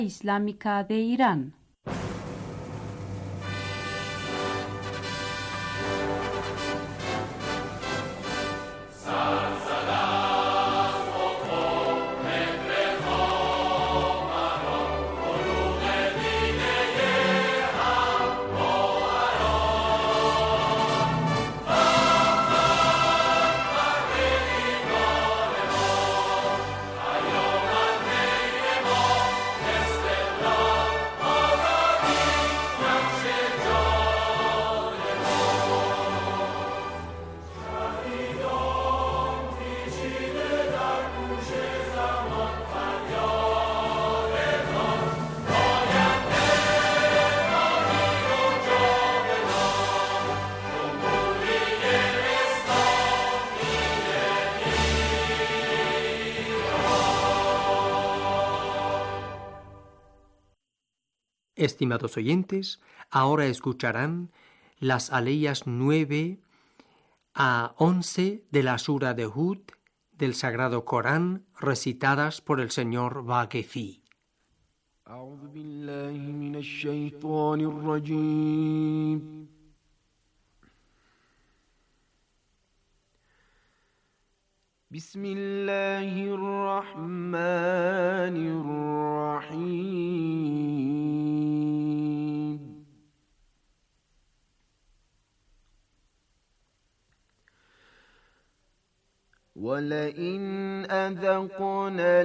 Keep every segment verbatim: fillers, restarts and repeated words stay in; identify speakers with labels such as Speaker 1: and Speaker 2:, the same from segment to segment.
Speaker 1: Islámica de Irán.
Speaker 2: Estimados oyentes, ahora escucharán las aleyas nueve a once de la sura de Hud del Sagrado Corán, recitadas por el señor Vaquefi.
Speaker 3: أعوذ بالله من الشيطان الرجيم. بسم الله الرحمن الرحيم. ولئن أذقنا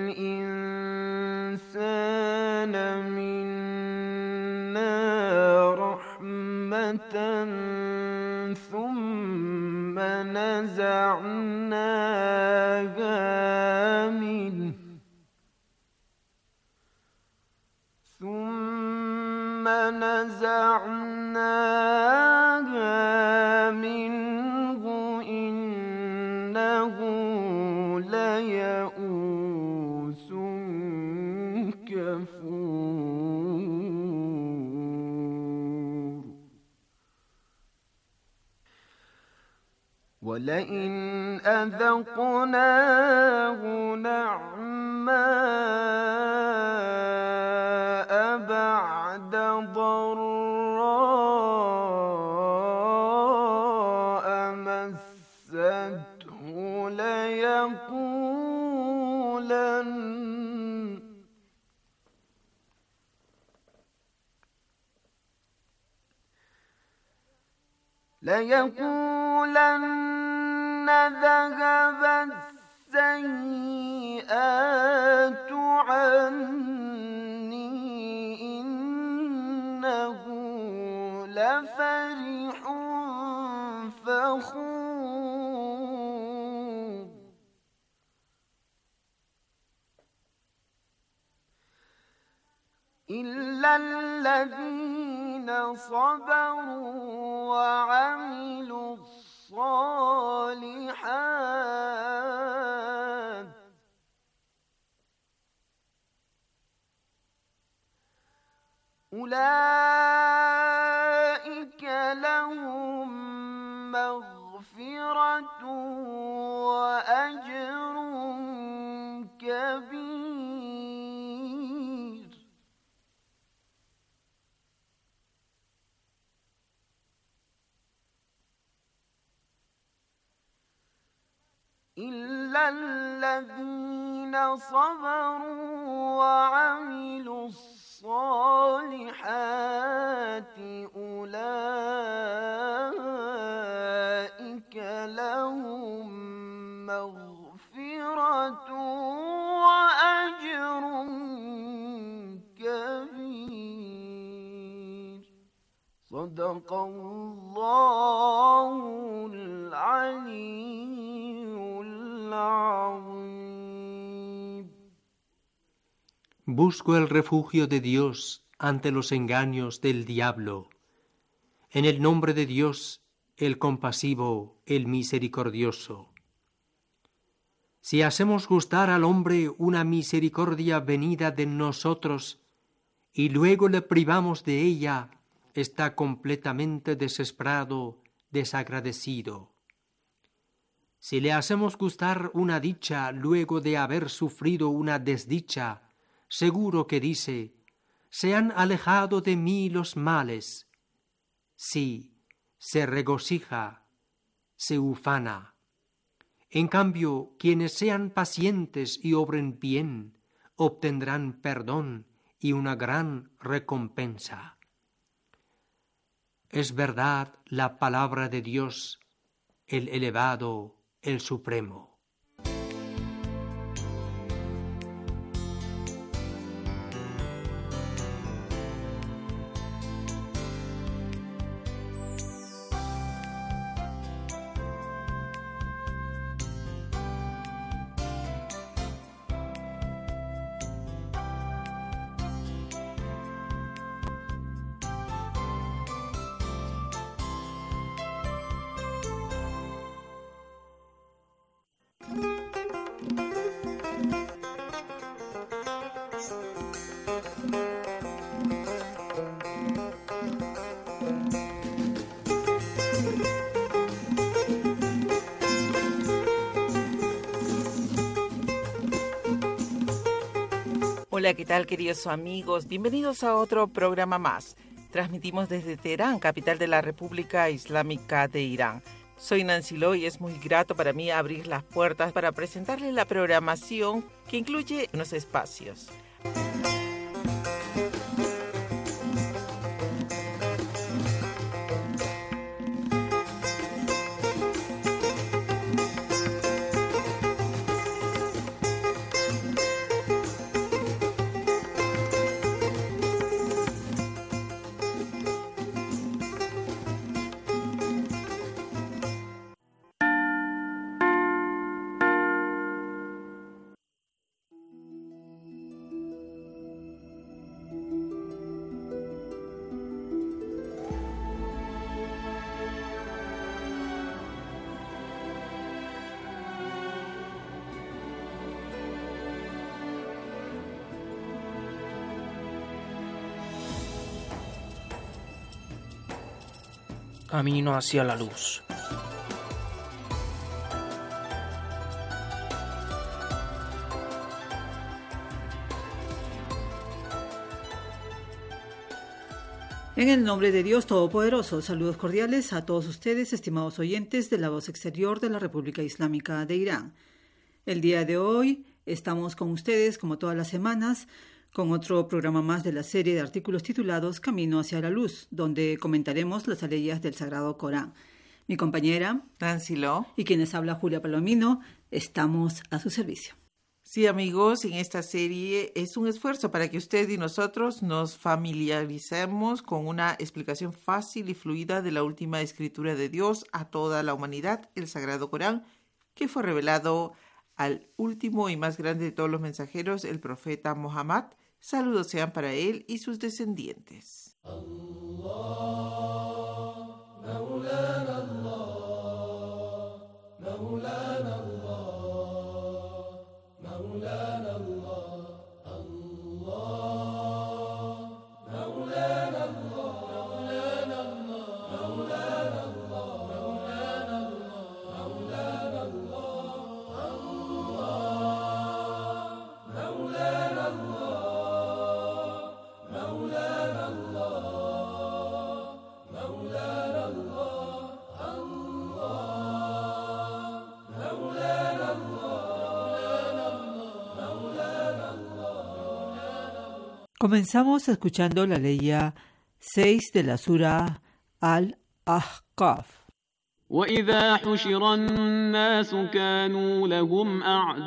Speaker 3: الإنسان منا رحمة ثم نزعناها منه ثم نزعناها منه إنه ليئوس كفور. ولئن أذقناه نعماء بعد ضراء مسته ليقولن ليقولن ذهب السيئات عني إنه لفرح فخور. إلا الذين صبروا وعملوا الصالحات أولئك لهم مغفرة وأجر كبير. إلا الذين صبروا وعملوا الصالحات أولئك لهم مغفرة وأجر كبير. صدق الله العلي العظيم.
Speaker 2: Busco el refugio de Dios ante los engaños del diablo. En el nombre de Dios, el compasivo, el misericordioso. Si hacemos gustar al hombre una misericordia venida de nosotros y luego le privamos de ella, está completamente desesperado, desagradecido. Si le hacemos gustar una dicha luego de haber sufrido una desdicha, seguro que dice: se han alejado de mí los males. Sí, se regocija, se ufana. En cambio, quienes sean pacientes y obren bien, obtendrán perdón y una gran recompensa. Es verdad la palabra de Dios, el elevado, el supremo.
Speaker 4: Hola, ¿qué tal, queridos amigos? Bienvenidos a otro programa más. Transmitimos desde Teherán, capital de la República Islámica de Irán. Soy Nancy Lo y es muy grato para mí abrir las puertas para presentarles la programación que incluye unos espacios.
Speaker 5: Camino hacia la luz.
Speaker 6: En el nombre de Dios Todopoderoso, saludos cordiales a todos ustedes, estimados oyentes de la Voz Exterior de la República Islámica de Irán. El día de hoy estamos con ustedes, como todas las semanas, con otro programa más de la serie de artículos titulados Camino hacia la Luz, donde comentaremos las aleyas del Sagrado Corán. Mi compañera
Speaker 4: Nancy Lo
Speaker 6: y quienes habla Julia Palomino, estamos a su servicio.
Speaker 4: Sí, amigos, en esta serie es un esfuerzo para que usted y nosotros nos familiaricemos con una explicación fácil y fluida de la última escritura de Dios a toda la humanidad, el Sagrado Corán, que fue revelado al último y más grande de todos los mensajeros, el profeta Muhammad. Saludos sean para él y sus descendientes. Allah, Maulana Allah, Maulana Allah, Maulana Allah, Allah, Maulana Allah, Maulana Allah, Maulana Allah, Maulana Allah, Maulana Allah.
Speaker 6: Comenzamos escuchando la leya seis de la sura Al-Ahqaf.
Speaker 7: وَإِذَا حُشِرَ النَّاسُ كَانُوا لَهُمْ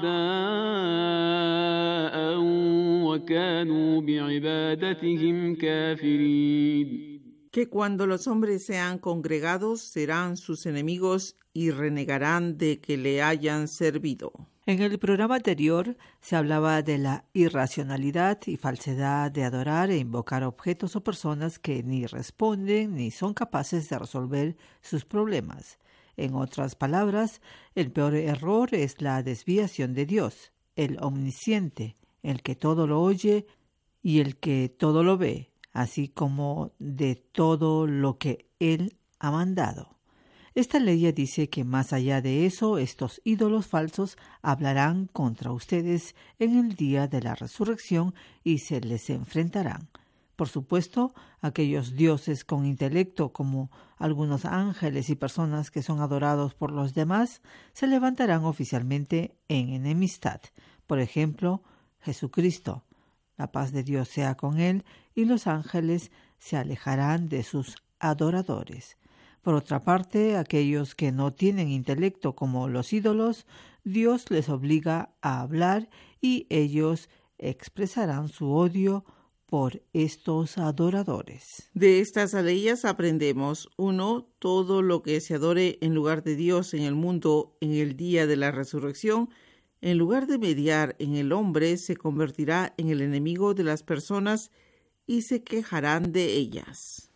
Speaker 7: أَعْدَاءً وَكَانُوا بِعِبَادَتِهِمْ كَافِرِينَ.
Speaker 4: Que cuando los hombres sean congregados serán sus enemigos y renegarán de que le hayan servido.
Speaker 6: En el programa anterior se hablaba de la irracionalidad y falsedad de adorar e invocar objetos o personas que ni responden ni son capaces de resolver sus problemas. En otras palabras, el peor error es la desviación de Dios, el omnisciente, el que todo lo oye y el que todo lo ve, así como de todo lo que Él ha mandado. Esta ley dice que más allá de eso, estos ídolos falsos hablarán contra ustedes en el día de la resurrección y se les enfrentarán. Por supuesto, aquellos dioses con intelecto, como algunos ángeles y personas que son adorados por los demás, se levantarán oficialmente en enemistad. Por ejemplo, Jesucristo. La paz de Dios sea con él, y los ángeles se alejarán de sus adoradores. Por otra parte, aquellos que no tienen intelecto como los ídolos, Dios les obliga a hablar y ellos expresarán su odio por estos adoradores.
Speaker 4: De estas aleyas aprendemos: uno, todo lo que se adore en lugar de Dios en el mundo en el día de la resurrección, en lugar de mediar en el hombre, se convertirá en el enemigo de las personas y se quejarán de ellas.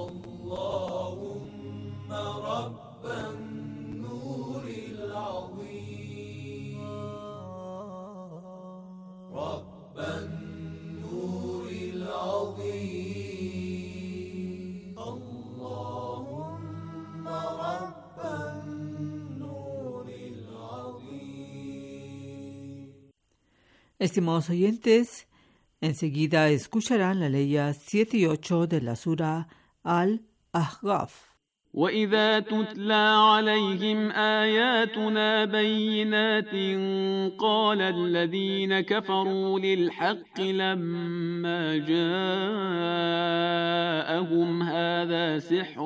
Speaker 4: Allahumma rabban nuril azim, rabban
Speaker 6: Estimados oyentes, enseguida escucharán la ley siete y ocho de la Sura Al-Ahqaf.
Speaker 7: وإذا تتلى عليهم آياتنا بينات قال الذين كفروا للحق لما جاءهم هذا سحر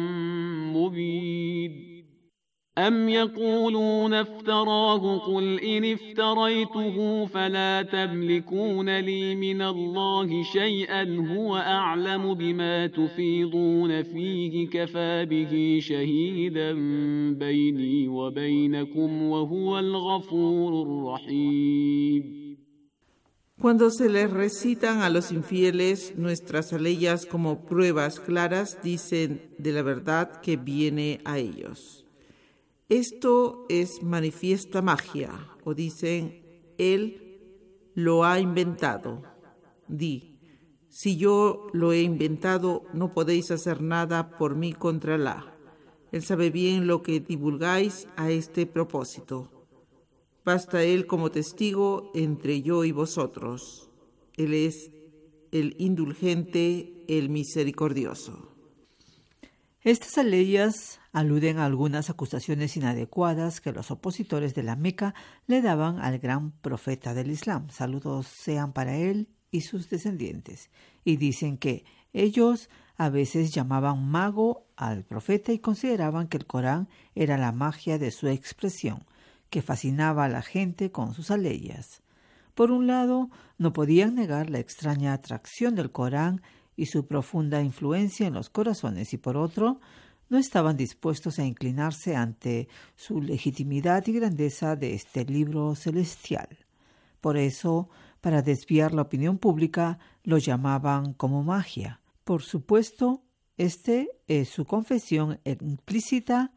Speaker 7: مبين أم يقولون افتراه قل إن افتريته فلا تملكون لي من الله شيئا هو أعلم بما تفيضون فيه كفى به شهيدا بيني وبينكم وهو الغفور الرحيم.
Speaker 4: Cuando se les recitan a los infieles nuestras aleyas como pruebas claras, dicen de la verdad que viene a ellos. Esto es manifiesta magia, o dicen, él lo ha inventado. Di, si yo lo he inventado, no podéis hacer nada por mí contra Alá. Él sabe bien lo que divulgáis a este propósito. Basta él como testigo entre yo y vosotros. Él es el indulgente, el misericordioso.
Speaker 6: Estas aleyas aluden a algunas acusaciones inadecuadas que los opositores de la Meca le daban al gran profeta del Islam. Saludos sean para él y sus descendientes. Y dicen que ellos a veces llamaban mago al profeta y consideraban que el Corán era la magia de su expresión, que fascinaba a la gente con sus aleyas. Por un lado, no podían negar la extraña atracción del Corán y su profunda influencia en los corazones, y por otro, no estaban dispuestos a inclinarse ante su legitimidad y grandeza de este libro celestial. Por eso, para desviar la opinión pública, lo llamaban como magia. Por supuesto, este es su confesión implícita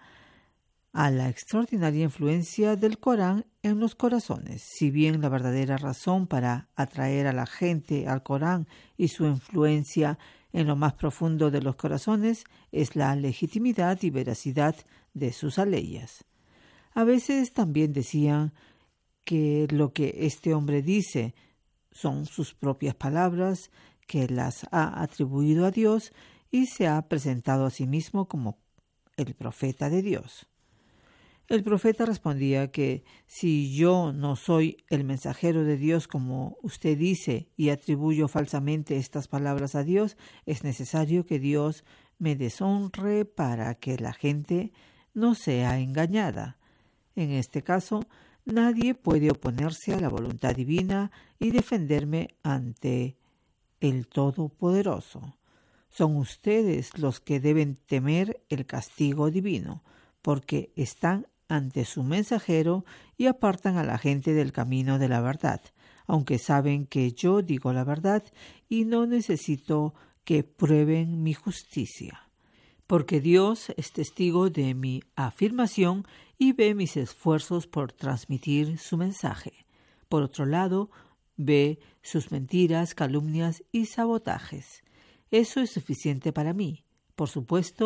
Speaker 6: a la extraordinaria influencia del Corán en los corazones. Si bien la verdadera razón para atraer a la gente al Corán y su influencia en lo más profundo de los corazones es la legitimidad y veracidad de sus aleyas. A veces también decían que lo que este hombre dice son sus propias palabras, que las ha atribuido a Dios y se ha presentado a sí mismo como el profeta de Dios. El profeta respondía que si yo no soy el mensajero de Dios como usted dice y atribuyo falsamente estas palabras a Dios, es necesario que Dios me deshonre para que la gente no sea engañada. En este caso, nadie puede oponerse a la voluntad divina y defenderme ante el Todopoderoso. Son ustedes los que deben temer el castigo divino, porque están ante su mensajero y apartan a la gente del camino de la verdad, aunque saben que yo digo la verdad y no necesito que prueben mi justicia. Porque Dios es testigo de mi afirmación y ve mis esfuerzos por transmitir su mensaje. Por otro lado, ve sus mentiras, calumnias y sabotajes. Eso es suficiente para mí. Por supuesto,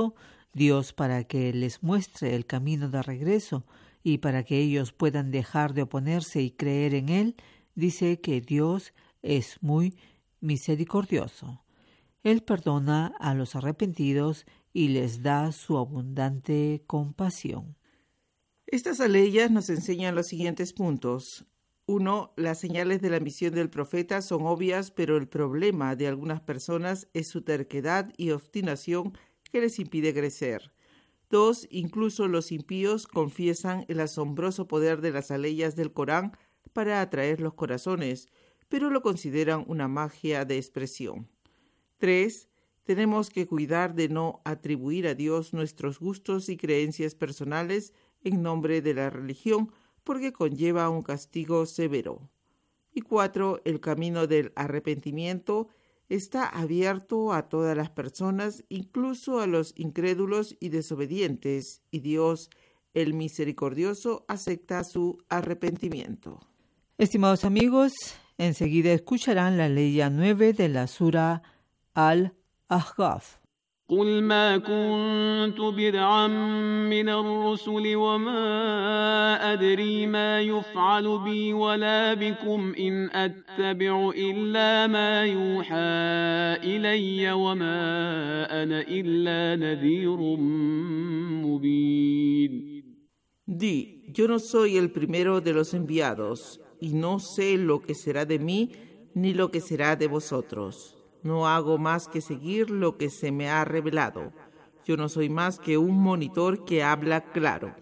Speaker 6: Dios, para que les muestre el camino de regreso y para que ellos puedan dejar de oponerse y creer en Él, dice que Dios es muy misericordioso. Él perdona a los arrepentidos y les da su abundante compasión.
Speaker 4: Estas aleyas nos enseñan los siguientes puntos. Uno, las señales de la misión del profeta son obvias, pero el problema de algunas personas es su terquedad y obstinación que les impide crecer. Dos, incluso los impíos confiesan el asombroso poder de las aleyas del Corán para atraer los corazones, pero lo consideran una magia de expresión. Tres, tenemos que cuidar de no atribuir a Dios nuestros gustos y creencias personales en nombre de la religión, porque conlleva un castigo severo. Y cuatro, el camino del arrepentimiento está abierto a todas las personas, incluso a los incrédulos y desobedientes, y Dios, el misericordioso, acepta su arrepentimiento.
Speaker 6: Estimados amigos, enseguida escucharán la ley nueve de la Sura Al-Ahqaf.
Speaker 7: قل ما كنت بدعا من الرسل وما أدري ما يفعل بي ولا بكم إن أتبع إلا ما يوحى إلي وما أنا إلا نذير مبين.
Speaker 4: Di, yo no soy el primero de los enviados, y no sé lo que será de mí ni lo que será de vosotros. No hago más que seguir lo que se me ha revelado. Yo no soy más que un monitor que habla claro.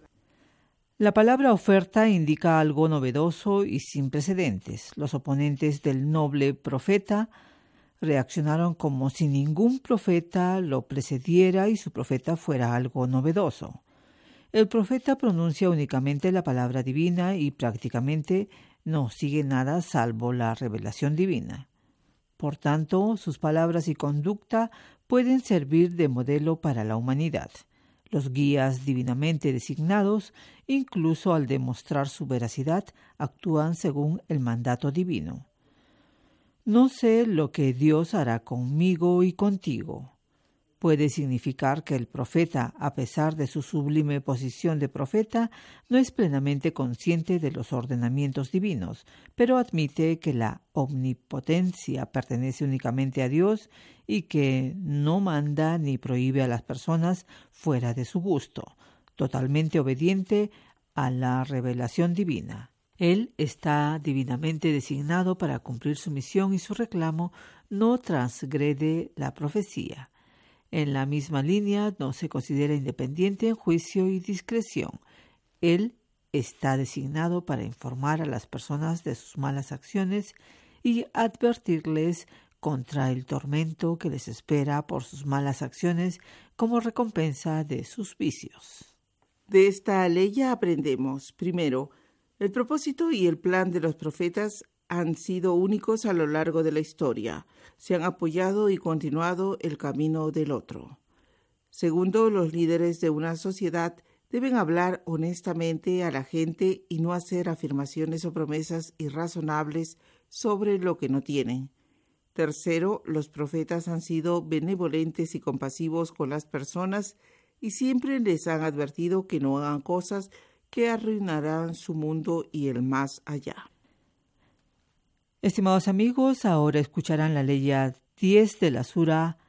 Speaker 6: La palabra oferta indica algo novedoso y sin precedentes. Los oponentes del noble profeta reaccionaron como si ningún profeta lo precediera y su profeta fuera algo novedoso. El profeta pronuncia únicamente la palabra divina y prácticamente no sigue nada salvo la revelación divina. Por tanto, sus palabras y conducta pueden servir de modelo para la humanidad. Los guías divinamente designados, incluso al demostrar su veracidad, actúan según el mandato divino. No sé lo que Dios hará conmigo y contigo. Puede significar que el profeta, a pesar de su sublime posición de profeta, no es plenamente consciente de los ordenamientos divinos, pero admite que la omnipotencia pertenece únicamente a Dios y que no manda ni prohíbe a las personas fuera de su gusto, totalmente obediente a la revelación divina. Él está divinamente designado para cumplir su misión y su reclamo no transgrede la profecía. En la misma línea, no se considera independiente en juicio y discreción. Él está designado para informar a las personas de sus malas acciones y advertirles contra el tormento que les espera por sus malas acciones como recompensa de sus vicios.
Speaker 4: De esta ley ya aprendemos, primero, el propósito y el plan de los profetas han sido únicos a lo largo de la historia. Se han apoyado y continuado el camino del otro. Segundo, los líderes de una sociedad deben hablar honestamente a la gente y no hacer afirmaciones o promesas irrazonables sobre lo que no tienen. Tercero, los profetas han sido benevolentes y compasivos con las personas y siempre les han advertido que no hagan cosas que arruinarán su mundo y el más allá.
Speaker 6: Estimados amigos, ahora escucharán la ley diez de la Sura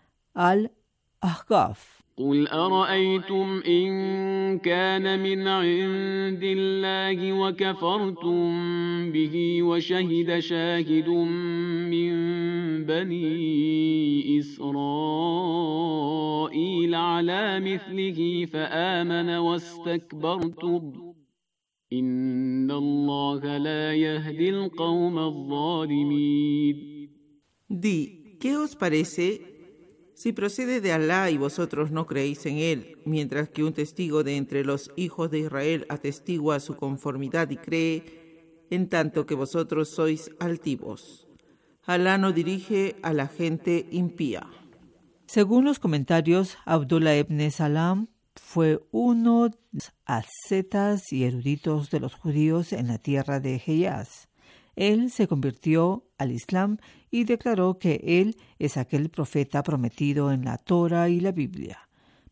Speaker 6: Al-Ahqaf.
Speaker 7: قل أرأيتم إن كان من عند الله وكفرتم به وشهد شاهد من بني إسرائيل على مثله فآمن واستكبرتم إن الله لا يهدي القوم الظالمين.
Speaker 4: Di, ¿qué os parece si procede de Alá y vosotros no creéis en él, mientras que un testigo de entre los hijos de Israel atestigua su conformidad y cree, en tanto que vosotros sois altivos? Alá no dirige a la gente impía.
Speaker 6: Según los comentarios, Abdullah ibn Salam fue uno de los ascetas y eruditos de los judíos en la tierra de Hejaz. Él se convirtió al Islam y declaró que él es aquel profeta prometido en la Torá y la Biblia.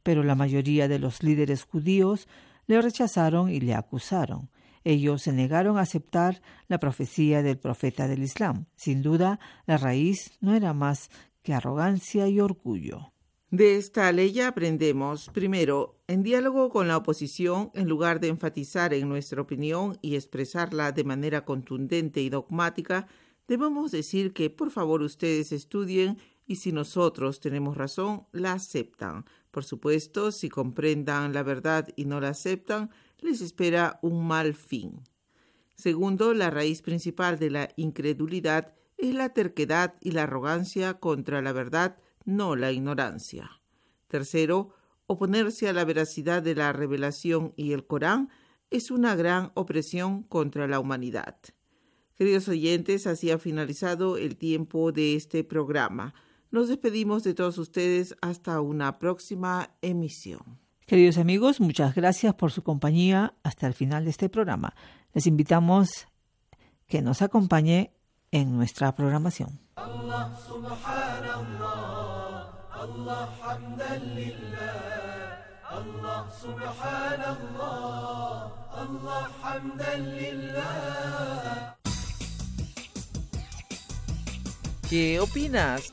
Speaker 6: pero la mayoría de los líderes judíos le rechazaron y le acusaron. Ellos se negaron a aceptar la profecía del profeta del Islam. Sin duda, la raíz no era más que arrogancia y orgullo.
Speaker 4: De esta ley aprendemos, primero, en diálogo con la oposición, en lugar de enfatizar en nuestra opinión y expresarla de manera contundente y dogmática, debemos decir que por favor ustedes estudien y si nosotros tenemos razón, la aceptan. Por supuesto, si comprendan la verdad y no la aceptan, les espera un mal fin. Segundo, la raíz principal de la incredulidad es la terquedad y la arrogancia contra la verdad, no la ignorancia. Tercero, oponerse a la veracidad de la revelación y el Corán es una gran opresión contra la humanidad. Queridos oyentes, así ha finalizado el tiempo de este programa. Nos despedimos de todos ustedes hasta una próxima emisión.
Speaker 6: Queridos amigos, muchas gracias por su compañía hasta el final de este programa. Les invitamos que nos acompañe en nuestra programación. Allah subhanallah, Allah hamdan lillah, Allah subhanallah, Allah hamdan lillah.
Speaker 4: ¿Qué opinas?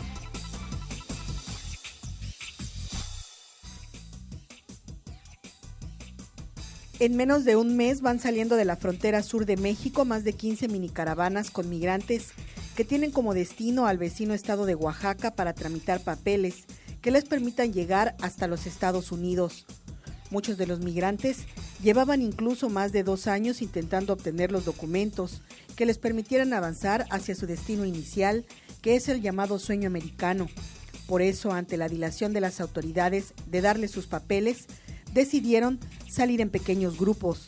Speaker 8: En menos de un mes van saliendo de la frontera sur de México más de quince minicaravanas con migrantes que tienen como destino al vecino estado de Oaxaca para tramitar papeles que les permitan llegar hasta los Estados Unidos. Muchos de los migrantes llevaban incluso más de dos años intentando obtener los documentos que les permitieran avanzar hacia su destino inicial, que es el llamado sueño americano. Por eso, ante la dilación de las autoridades de darles sus papeles, decidieron salir en pequeños grupos.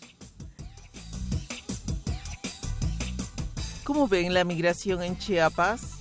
Speaker 4: ¿Cómo ven la migración en Chiapas?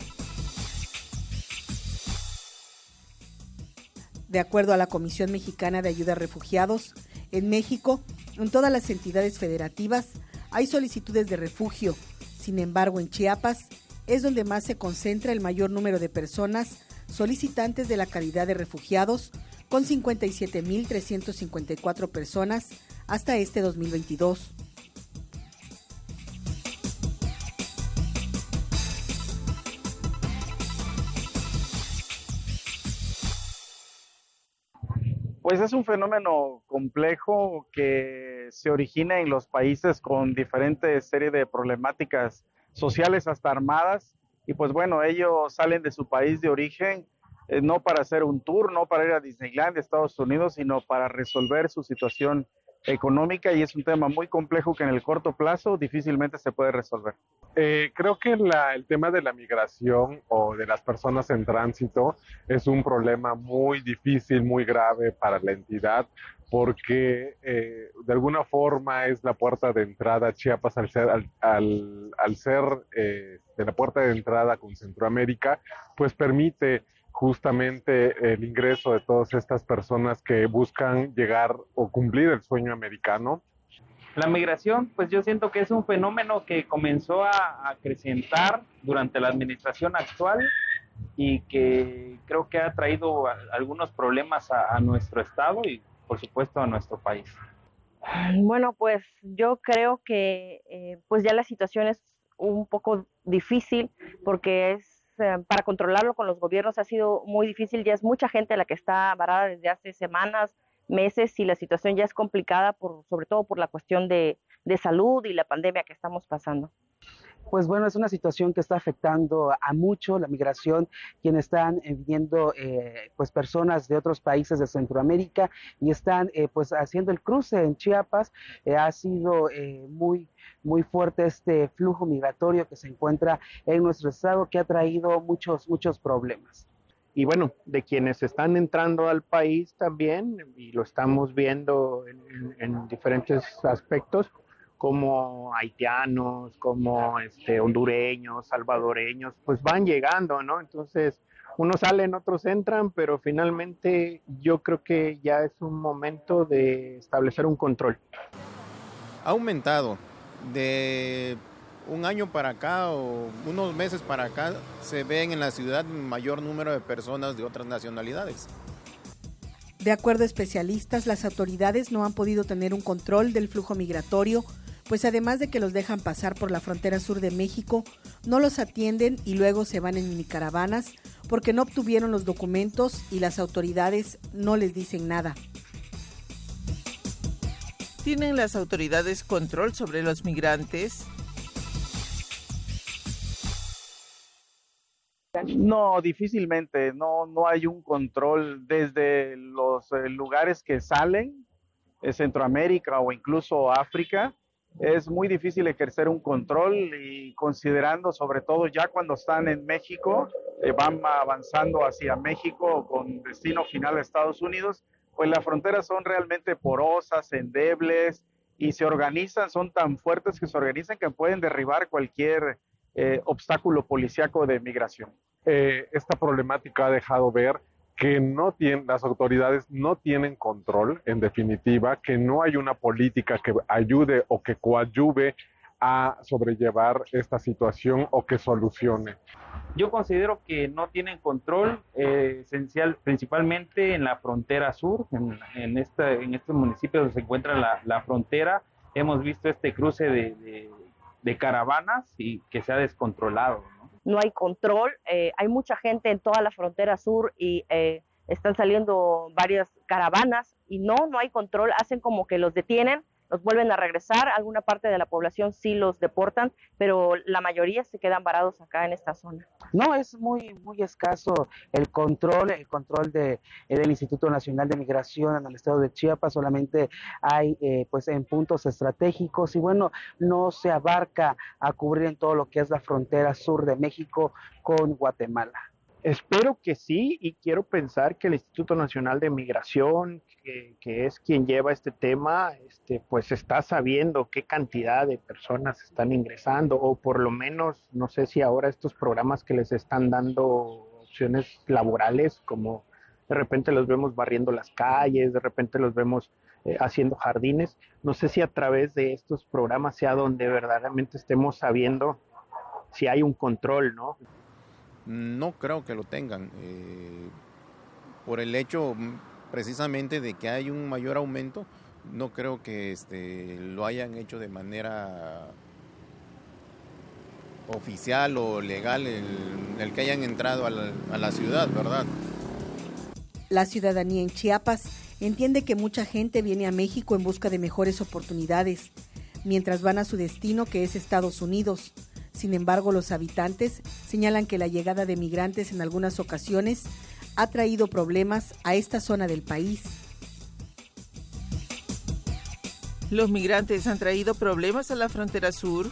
Speaker 8: De acuerdo a la Comisión Mexicana de Ayuda a Refugiados, en México, en todas las entidades federativas, hay solicitudes de refugio. Sin embargo, en Chiapas es donde más se concentra el mayor número de personas solicitantes de la calidad de refugiados, con cincuenta y siete mil trescientas cincuenta y cuatro personas hasta este dos mil veintidós.
Speaker 9: Pues es un fenómeno complejo que se origina en los países con diferentes series de problemáticas sociales hasta armadas, y pues bueno, ellos salen de su país de origen eh, no para hacer un tour, no para ir a Disneyland de Estados Unidos, sino para resolver su situación económica, y es un tema muy complejo que en el corto plazo difícilmente se puede resolver.
Speaker 10: Eh, creo que la, el tema de la migración o de las personas en tránsito es un problema muy difícil, muy grave para la entidad, porque eh, de alguna forma es la puerta de entrada a Chiapas al ser, al, al, al ser eh, de la puerta de entrada con Centroamérica, pues permite justamente el ingreso de todas estas personas que buscan llegar o cumplir el sueño americano.
Speaker 11: La migración, pues yo siento que es un fenómeno que comenzó a acrecentar durante la administración actual y que creo que ha traído a, algunos problemas a, a nuestro estado y por supuesto a nuestro país.
Speaker 12: Bueno, pues yo creo que eh, pues ya la situación es un poco difícil porque es para controlarlo con los gobiernos ha sido muy difícil, ya es mucha gente la que está varada desde hace semanas, meses, y la situación ya es complicada, por, sobre todo por la cuestión de, de salud y la pandemia que estamos pasando.
Speaker 13: Pues bueno, es una situación que está afectando a mucho la migración, quienes están eh, viniendo eh, pues personas de otros países de Centroamérica y están eh, pues haciendo el cruce en Chiapas. Eh, ha sido eh, muy muy fuerte este flujo migratorio que se encuentra en nuestro estado, que ha traído muchos muchos problemas.
Speaker 14: Y bueno, de quienes están entrando al país también, y lo estamos viendo en, en, en diferentes aspectos, como haitianos, como este, hondureños, salvadoreños, pues van llegando, ¿no? Entonces, unos salen, otros entran, pero finalmente yo creo que ya es un momento de establecer un control.
Speaker 15: Ha aumentado. De un año para acá o unos meses para acá se ven en la ciudad mayor número de personas de otras nacionalidades.
Speaker 8: De acuerdo a especialistas, las autoridades no han podido tener un control del flujo migratorio, pues además de que los dejan pasar por la frontera sur de México, no los atienden y luego se van en minicaravanas porque no obtuvieron los documentos y las autoridades no les dicen nada.
Speaker 4: ¿Tienen las autoridades control sobre los migrantes?
Speaker 9: No, difícilmente, no, no hay un control desde los eh, lugares que salen, eh, Centroamérica o incluso África. Es muy difícil ejercer un control y considerando sobre todo ya cuando están en México, eh, van avanzando hacia México con destino final a Estados Unidos, pues las fronteras son realmente porosas, endebles y se organizan, son tan fuertes que se organizan que pueden derribar cualquier eh, obstáculo policíaco de migración.
Speaker 10: Eh, esta problemática ha dejado ver que no tienen, las autoridades no tienen control, en definitiva, que no hay una política que ayude o que coadyuve a sobrellevar esta situación o que solucione.
Speaker 11: Yo considero que no tienen control, eh, esencial, principalmente en la frontera sur, en, en, esta, en este municipio donde se encuentra la, la frontera. Hemos visto este cruce de, de, de caravanas y que se ha descontrolado, ¿no?
Speaker 12: No hay control, eh, hay mucha gente en toda la frontera sur y eh, están saliendo varias caravanas y no, no hay control, hacen como que los detienen, los vuelven a regresar, alguna parte de la población sí los deportan, pero la mayoría se quedan varados acá en esta zona.
Speaker 13: No, es muy muy escaso el control, el control de, eh, del Instituto Nacional de Migración en el estado de Chiapas, solamente hay eh, pues en puntos estratégicos y bueno, no se abarca a cubrir en todo lo que es la frontera sur de México con Guatemala.
Speaker 14: Espero que sí, y quiero pensar que el Instituto Nacional de Migración, que, que es quien lleva este tema, este, pues está sabiendo qué cantidad de personas están ingresando, o por lo menos, no sé si ahora estos programas que les están dando opciones laborales, como de repente los vemos barriendo las calles, de repente los vemos eh, haciendo jardines, no sé si a través de estos programas sea donde verdaderamente estemos sabiendo si hay un control, ¿no?
Speaker 15: No creo que lo tengan, eh, por el hecho precisamente de que hay un mayor aumento, no creo que este, lo hayan hecho de manera oficial o legal el, el que hayan entrado a la, a la ciudad, ¿verdad?
Speaker 8: La ciudadanía en Chiapas entiende que mucha gente viene a México en busca de mejores oportunidades, mientras van a su destino, que es Estados Unidos. Sin embargo, los habitantes señalan que la llegada de migrantes en algunas ocasiones ha traído problemas a esta zona del país.
Speaker 4: ¿Los migrantes han traído problemas a la frontera sur?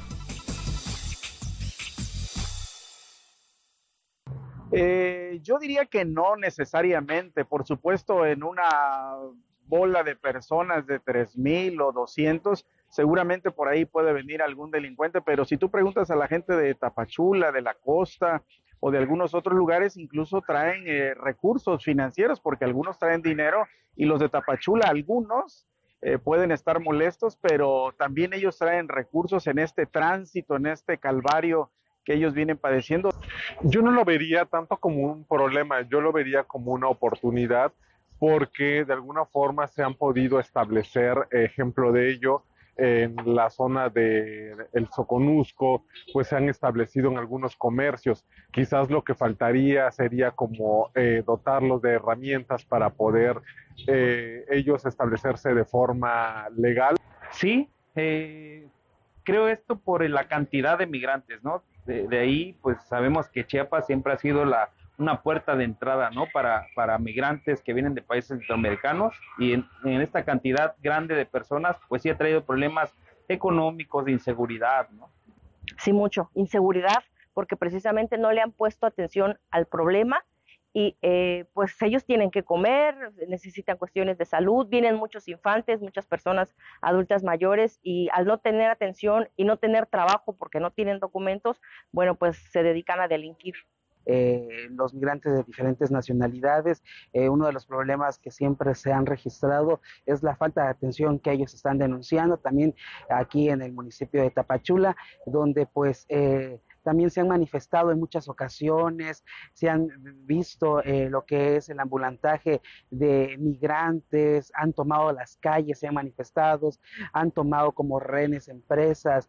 Speaker 9: Eh, yo diría que no necesariamente. Por supuesto, en una bola de personas de tres mil o doscientos, seguramente por ahí puede venir algún delincuente, pero si tú preguntas a la gente de Tapachula, de la costa o de algunos otros lugares, incluso traen eh, recursos financieros, porque algunos traen dinero y los de Tapachula, algunos eh, pueden estar molestos, pero también ellos traen recursos en este tránsito, en este calvario que ellos vienen padeciendo.
Speaker 10: Yo no lo vería tanto como un problema, yo lo vería como una oportunidad, porque de alguna forma se han podido establecer, ejemplo de ello, en la zona de El Soconusco, pues se han establecido en algunos comercios. Quizás lo que faltaría sería como eh, dotarlos de herramientas para poder eh, ellos establecerse de forma legal.
Speaker 11: Sí, eh, creo esto por la cantidad de migrantes, ¿no? De, de ahí, pues sabemos que Chiapas siempre ha sido la una puerta de entrada, ¿no? Para, para migrantes que vienen de países centroamericanos, y en, en esta cantidad grande de personas, pues sí ha traído problemas económicos, de inseguridad, ¿no?
Speaker 12: Sí, mucho. Inseguridad, porque precisamente no le han puesto atención al problema y eh, pues ellos tienen que comer, necesitan cuestiones de salud, vienen muchos infantes, muchas personas adultas mayores, y al no tener atención y no tener trabajo porque no tienen documentos, bueno, pues se dedican a delinquir.
Speaker 13: Eh, los migrantes de diferentes nacionalidades, eh, uno de los problemas que siempre se han registrado es la falta de atención que ellos están denunciando, también aquí en el municipio de Tapachula, donde pues eh, también se han manifestado en muchas ocasiones, se han visto eh, lo que es el ambulantaje de migrantes, han tomado las calles, se han manifestado, han tomado como rehenes empresas.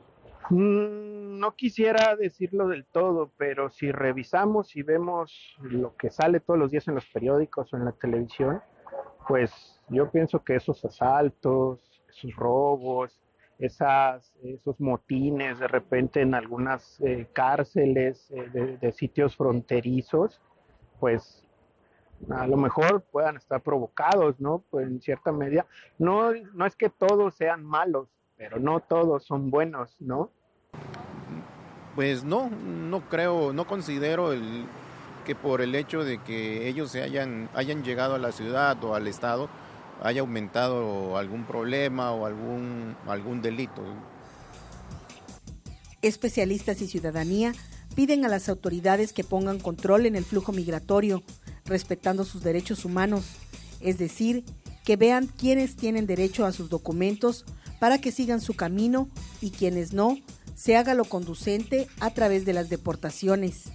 Speaker 14: No quisiera decirlo del todo, pero si revisamos y vemos lo que sale todos los días en los periódicos o en la televisión, pues yo pienso que esos asaltos, esos robos, esas, esos motines de repente en algunas eh, cárceles eh, de, de sitios fronterizos, pues a lo mejor puedan estar provocados, ¿no? Pues en cierta medida. No, no es que todos sean malos, pero no todos son buenos, ¿no?
Speaker 15: Pues no, no creo, no considero el, que por el hecho de que ellos se hayan, hayan llegado a la ciudad o al estado haya aumentado algún problema o algún, algún delito.
Speaker 8: Especialistas y ciudadanía piden a las autoridades que pongan control en el flujo migratorio, respetando sus derechos humanos, es decir, que vean quiénes tienen derecho a sus documentos para que sigan su camino y quienes no, se haga lo conducente a través de las deportaciones.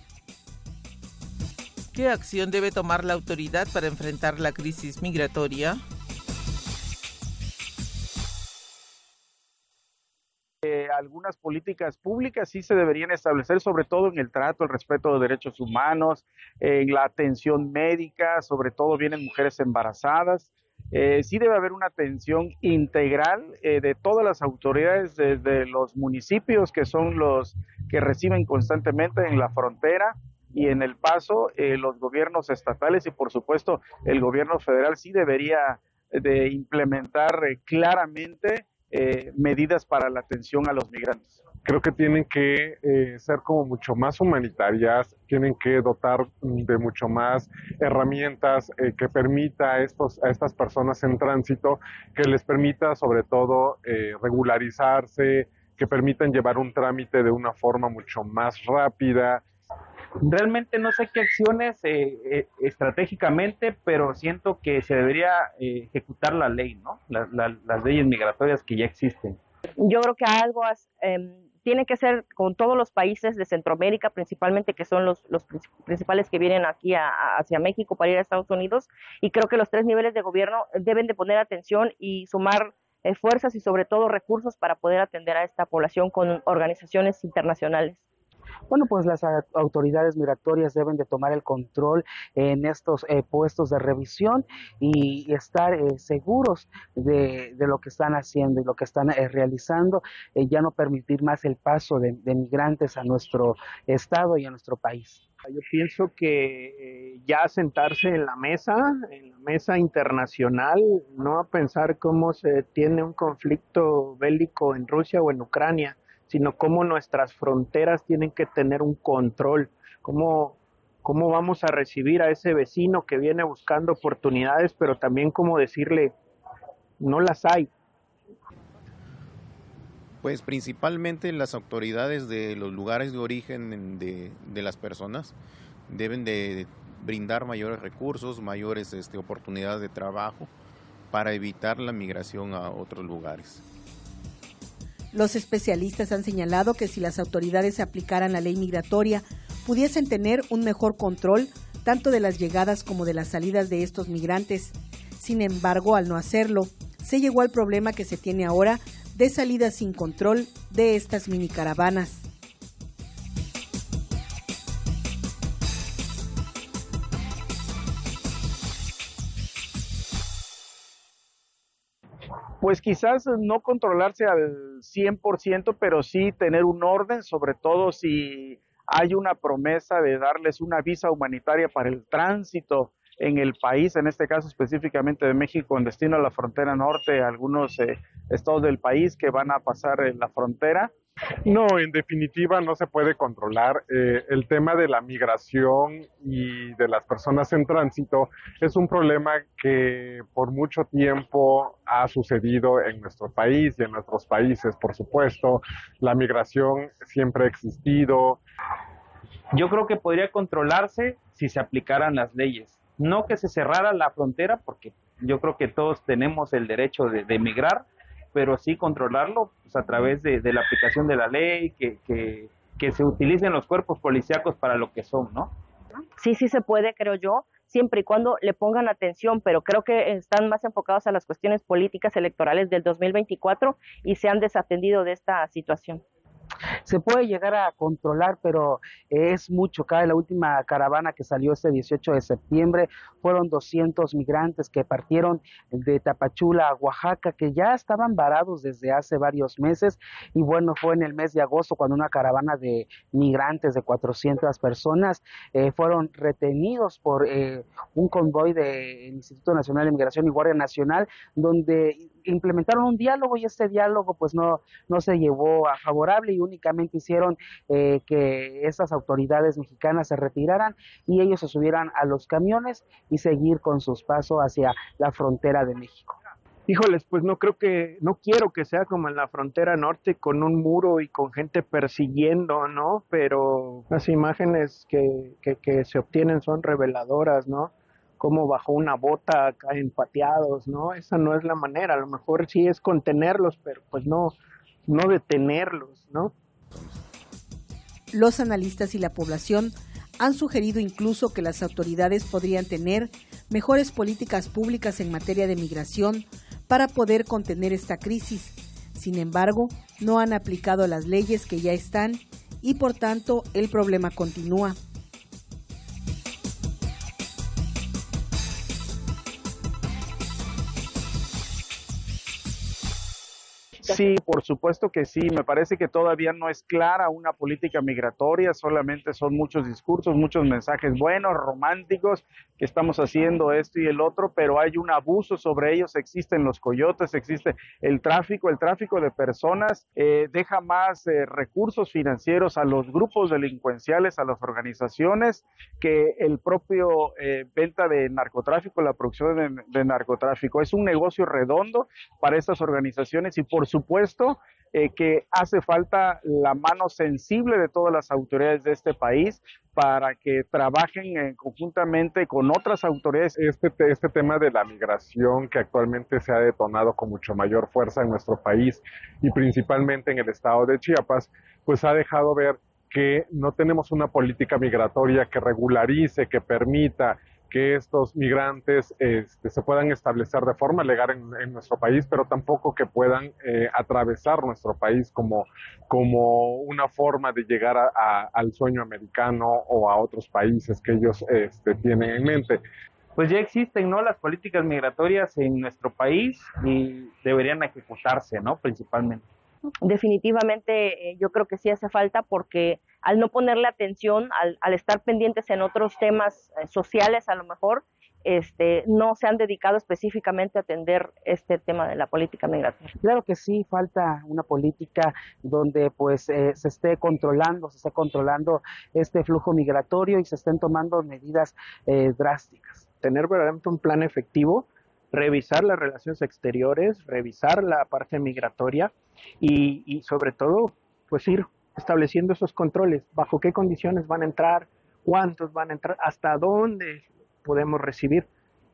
Speaker 4: ¿Qué acción debe tomar la autoridad para enfrentar la crisis migratoria?
Speaker 9: Eh, algunas políticas públicas sí se deberían establecer, sobre todo en el trato, el respeto de derechos humanos, en la atención médica, sobre todo vienen mujeres embarazadas. Eh, sí debe haber una atención integral eh, de todas las autoridades, desde los municipios, que son los que reciben constantemente en la frontera y en el paso, eh, los gobiernos estatales y por supuesto el gobierno federal sí debería de implementar eh, claramente eh, medidas para la atención a los migrantes.
Speaker 10: Creo que tienen que eh, ser como mucho más humanitarias, tienen que dotar de mucho más herramientas eh, que permita a, estos, a estas personas en tránsito, que les permita sobre todo eh, regularizarse, que permitan llevar un trámite de una forma mucho más rápida.
Speaker 11: Realmente no sé qué acciones eh, eh, estratégicamente, pero siento que se debería eh, ejecutar la ley, ¿no? La, la, las leyes migratorias que ya existen.
Speaker 12: Yo creo que algo eh, tiene que ser con todos los países de Centroamérica, principalmente, que son los, los principales que vienen aquí a, a, hacia México para ir a Estados Unidos, y creo que los tres niveles de gobierno deben de poner atención y sumar eh, fuerzas y sobre todo recursos para poder atender a esta población con organizaciones internacionales.
Speaker 13: Bueno, pues las autoridades migratorias deben de tomar el control en estos eh, puestos de revisión y estar eh, seguros de, de lo que están haciendo y lo que están eh, realizando, eh, ya no permitir más el paso de, de migrantes a nuestro estado y a nuestro país.
Speaker 14: Yo pienso que eh, ya sentarse en la mesa, en la mesa internacional, no a pensar cómo se tiene un conflicto bélico en Rusia o en Ucrania, sino cómo nuestras fronteras tienen que tener un control, cómo, cómo vamos a recibir a ese vecino que viene buscando oportunidades, pero también cómo decirle, no las hay.
Speaker 15: Pues principalmente las autoridades de los lugares de origen de, de las personas deben de brindar mayores recursos, mayores este, oportunidades de trabajo para evitar la migración a otros lugares.
Speaker 8: Los especialistas han señalado que si las autoridades aplicaran la ley migratoria, pudiesen tener un mejor control tanto de las llegadas como de las salidas de estos migrantes. Sin embargo, al no hacerlo, se llegó al problema que se tiene ahora de salidas sin control de estas minicaravanas.
Speaker 9: Pues quizás no controlarse al cien por ciento, pero sí tener un orden, sobre todo si hay una promesa de darles una visa humanitaria para el tránsito en el país, en este caso específicamente de México, en destino a la frontera norte, algunos eh, estados del país que van a pasar eh, la frontera.
Speaker 10: No, en definitiva no se puede controlar. Eh, el tema de la migración y de las personas en tránsito es un problema que por mucho tiempo ha sucedido en nuestro país y en nuestros países, por supuesto. La migración siempre ha existido.
Speaker 11: Yo creo que podría controlarse si se aplicaran las leyes. No que se cerrara la frontera, porque yo creo que todos tenemos el derecho de, de emigrar, pero sí controlarlo pues, a través de, de la aplicación de la ley, que, que, que se utilicen los cuerpos policíacos para lo que son, ¿no?
Speaker 12: Sí, sí se puede, creo yo, siempre y cuando le pongan atención, pero creo que están más enfocados a las cuestiones políticas electorales del dos mil veinticuatro y se han desatendido de esta situación.
Speaker 13: Se puede llegar a controlar, pero es mucho. Cada la última caravana que salió este dieciocho de septiembre fueron doscientos migrantes que partieron de Tapachula a Oaxaca, que ya estaban varados desde hace varios meses, y bueno, fue en el mes de agosto cuando una caravana de migrantes de cuatrocientas personas eh, fueron retenidos por eh, un convoy del Instituto Nacional de Migración y Guardia Nacional, donde implementaron un diálogo, y este diálogo pues no, no se llevó a favorable, y únicamente hicieron eh, que estas autoridades mexicanas se retiraran y ellos se subieran a los camiones y seguir con sus pasos hacia la frontera de México.
Speaker 14: Híjoles, pues no creo que, no quiero que sea como en la frontera norte con un muro y con gente persiguiendo, ¿no? Pero las imágenes que, que, que se obtienen son reveladoras, ¿no? Como bajo una bota caen pateados, ¿no? Esa no es la manera. A lo mejor sí es contenerlos, pero pues no, no detenerlos, ¿no?
Speaker 8: Los analistas y la población han sugerido incluso que las autoridades podrían tener mejores políticas públicas en materia de migración para poder contener esta crisis. Sin embargo, no han aplicado las leyes que ya están y por tanto el problema continúa.
Speaker 9: Sí, por supuesto que sí. Me parece que todavía no es clara una política migratoria, solamente son muchos discursos, muchos mensajes buenos, románticos, que estamos haciendo esto y el otro, pero hay un abuso sobre ellos, existen los coyotes, existe el tráfico, el tráfico de personas eh, deja más eh, recursos financieros a los grupos delincuenciales, a las organizaciones, que el propio eh, venta de narcotráfico, la producción de, de narcotráfico. Es un negocio redondo para estas organizaciones y por supuesto supuesto eh, que hace falta la mano sensible de todas las autoridades de este país para que trabajen eh, conjuntamente con otras autoridades.
Speaker 10: Este, este tema de la migración que actualmente se ha detonado con mucho mayor fuerza en nuestro país y principalmente en el estado de Chiapas, pues ha dejado ver que no tenemos una política migratoria que regularice, que permita que estos migrantes este, se puedan establecer de forma legal en, en nuestro país, pero tampoco que puedan eh, atravesar nuestro país como, como una forma de llegar a, a, al sueño americano o a otros países que ellos este, tienen en mente.
Speaker 11: Pues ya existen, ¿no?, las políticas migratorias en nuestro país y deberían ejecutarse, ¿no?, principalmente.
Speaker 12: Definitivamente eh, yo creo que sí hace falta, porque al no ponerle atención, al, al estar pendientes en otros temas eh, sociales a lo mejor, este, no se han dedicado específicamente a atender este tema de la política migratoria.
Speaker 13: Claro que sí, falta una política donde pues eh, se esté controlando, se esté controlando este flujo migratorio y se estén tomando medidas eh, drásticas.
Speaker 14: Tener verdaderamente un plan efectivo, revisar las relaciones exteriores, revisar la parte migratoria y, y sobre todo pues ir estableciendo esos controles, bajo qué condiciones van a entrar, cuántos van a entrar, hasta dónde podemos recibir,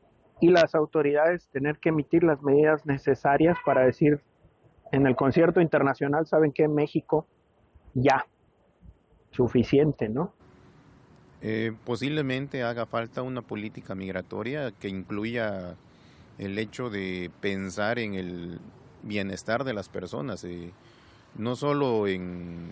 Speaker 14: y las autoridades tener que emitir las medidas necesarias para decir en el concierto internacional, ¿saben qué? México ya, suficiente, ¿no?
Speaker 15: Eh, posiblemente haga falta una política migratoria que incluya el hecho de pensar en el bienestar de las personas, eh, no solo en,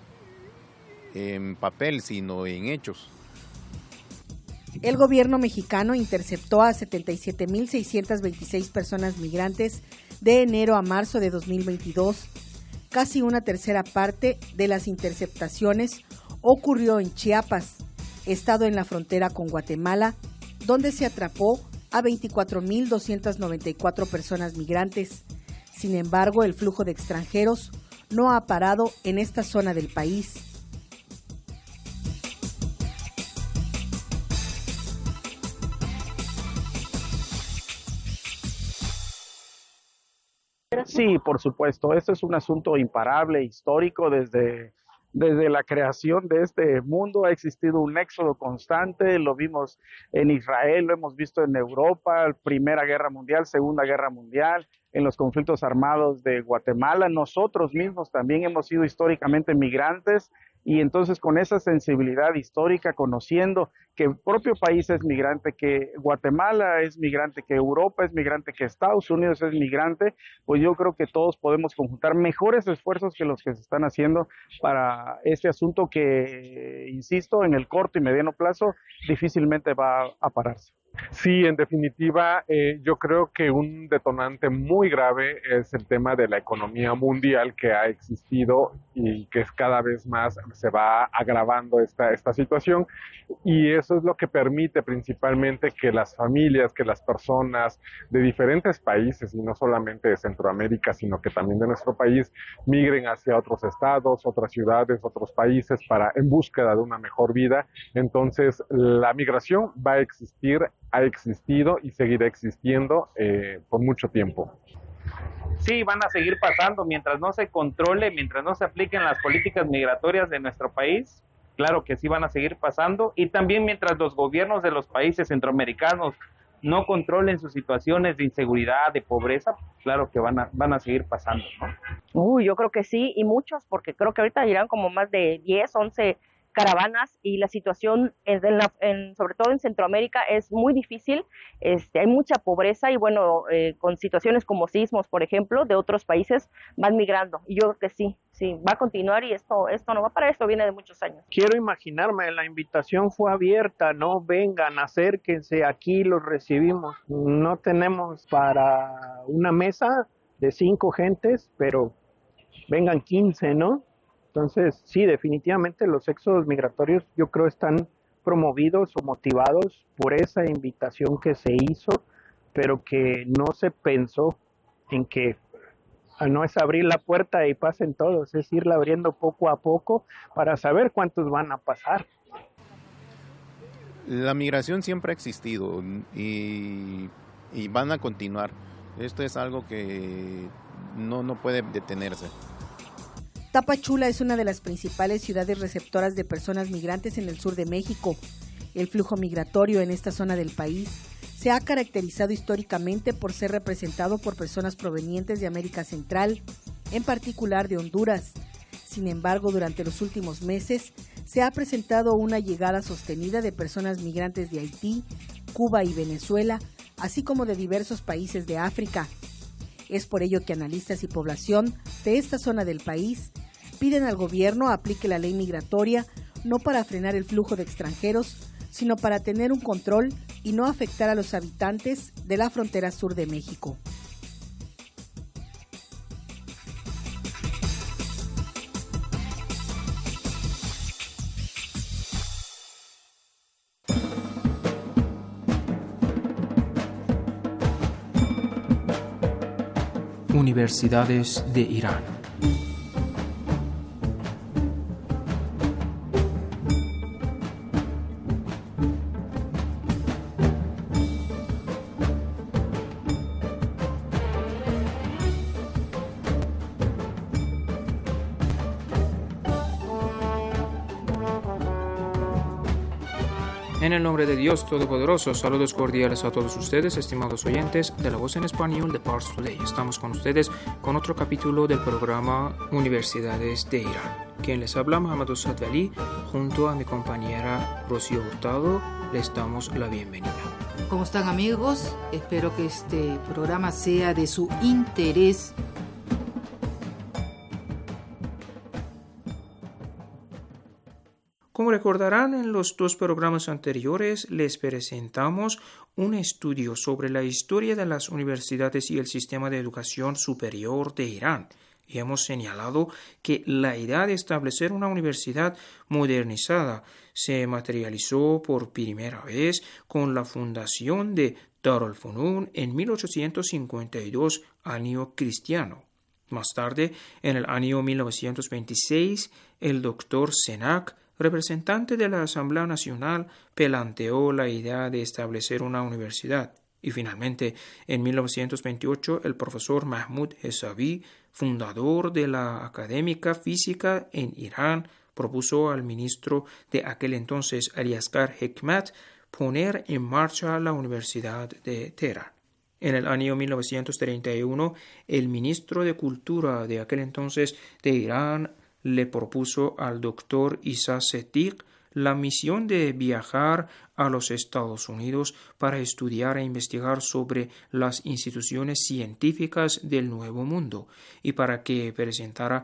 Speaker 15: en papel, sino en hechos.
Speaker 8: El gobierno mexicano interceptó a setenta y siete mil seiscientas veintiséis personas migrantes de enero a marzo de dos mil veintidós. Casi una tercera parte de las interceptaciones ocurrió en Chiapas, estado en la frontera con Guatemala, donde se atrapó a veinticuatro mil doscientas noventa y cuatro personas migrantes. Sin embargo, el flujo de extranjeros no ha parado en esta zona del país.
Speaker 9: Sí, por supuesto. Este es un asunto imparable, histórico. Desde, desde la creación de este mundo ha existido un éxodo constante. Lo vimos en Israel, lo hemos visto en Europa, Primera Guerra Mundial, Segunda Guerra Mundial, en los conflictos armados de Guatemala. Nosotros mismos también hemos sido históricamente migrantes y entonces con esa sensibilidad histórica, conociendo que el propio país es migrante, que Guatemala es migrante, que Europa es migrante, que Estados Unidos es migrante, pues yo creo que todos podemos conjuntar mejores esfuerzos que los que se están haciendo para este asunto que, insisto, en el corto y mediano plazo difícilmente va a pararse.
Speaker 10: Sí, en definitiva, eh, yo creo que un detonante muy grave es el tema de la economía mundial que ha existido y que es cada vez más se va agravando esta, esta situación, y eso es lo que permite principalmente que las familias, que las personas de diferentes países, y no solamente de Centroamérica, sino que también de nuestro país, migren hacia otros estados, otras ciudades, otros países para en búsqueda de una mejor vida. Entonces, la migración va a existir, ha existido y seguirá existiendo eh, por mucho tiempo.
Speaker 11: Sí, van a seguir pasando mientras no se controle, mientras no se apliquen las políticas migratorias de nuestro país. Claro que sí van a seguir pasando, y también mientras los gobiernos de los países centroamericanos no controlen sus situaciones de inseguridad, de pobreza, claro que van a, van a seguir pasando, ¿no?
Speaker 12: Uy, yo creo que sí, y muchos, porque creo que ahorita irán como más de diez, once caravanas, y la situación en la, en, sobre todo en Centroamérica es muy difícil. Este, hay mucha pobreza y bueno, eh, con situaciones como sismos, por ejemplo, de otros países van migrando, y yo creo que sí, sí, va a continuar, y esto, esto no va para esto, viene de muchos años.
Speaker 14: Quiero imaginarme, la invitación fue abierta, no vengan, acérquense, aquí los recibimos. No tenemos para una mesa de cinco gentes, pero vengan quince, ¿no? Entonces, sí, definitivamente los éxodos migratorios yo creo están promovidos o motivados por esa invitación que se hizo, pero que no se pensó en que no es abrir la puerta y pasen todos, es irla abriendo poco a poco para saber cuántos van a pasar.
Speaker 15: La migración siempre ha existido y, y van a continuar. Esto es algo que no, no puede detenerse.
Speaker 8: Tapachula es una de las principales ciudades receptoras de personas migrantes en el sur de México. El flujo migratorio en esta zona del país se ha caracterizado históricamente por ser representado por personas provenientes de América Central, en particular de Honduras. Sin embargo, durante los últimos meses se ha presentado una llegada sostenida de personas migrantes de Haití, Cuba y Venezuela, así como de diversos países de África. Es por ello que analistas y población de esta zona del país piden al gobierno aplique la ley migratoria no para frenar el flujo de extranjeros, sino para tener un control y no afectar a los habitantes de la frontera sur de México.
Speaker 5: Universidades de Irán. En el nombre de Dios Todopoderoso, saludos cordiales a todos ustedes, estimados oyentes de la Voz en Español de Pars Today. Estamos con ustedes con otro capítulo del programa Universidades de Irán. Quien les habla, Mohammad Usad Ali, junto a mi compañera Rocío Hurtado, les damos la bienvenida.
Speaker 16: ¿Cómo están, amigos? Espero que este programa sea de su interés.
Speaker 5: Como recordarán, en los dos programas anteriores les presentamos un estudio sobre la historia de las universidades y el sistema de educación superior de Irán. Y hemos señalado que la idea de establecer una universidad modernizada se materializó por primera vez con la fundación de Darul Funun en mil ochocientos cincuenta y dos, año cristiano. Más tarde, en el año mil novecientos veintiséis, el doctor Senak, representante de la Asamblea Nacional, planteó la idea de establecer una universidad. Y finalmente, en mil novecientos veintiocho, el profesor Mahmoud Hessabi, fundador de la Académica Física en Irán, propuso al ministro de aquel entonces, Aliasgar Hekmat, poner en marcha la Universidad de Teherán. En el año mil novecientos treinta y uno, el ministro de Cultura de aquel entonces de Irán, le propuso al doctor Issa Setik la misión de viajar a los Estados Unidos para estudiar e investigar sobre las instituciones científicas del Nuevo Mundo y para que presentara